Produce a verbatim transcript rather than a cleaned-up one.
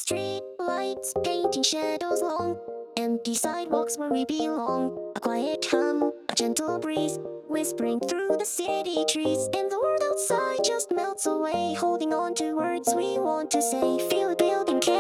Street lights painting shadows long, empty sidewalks where we belong. A quiet hum, a gentle breeze, whispering through the city trees. And the world outside just melts away, holding on to words we want to say. Feel a building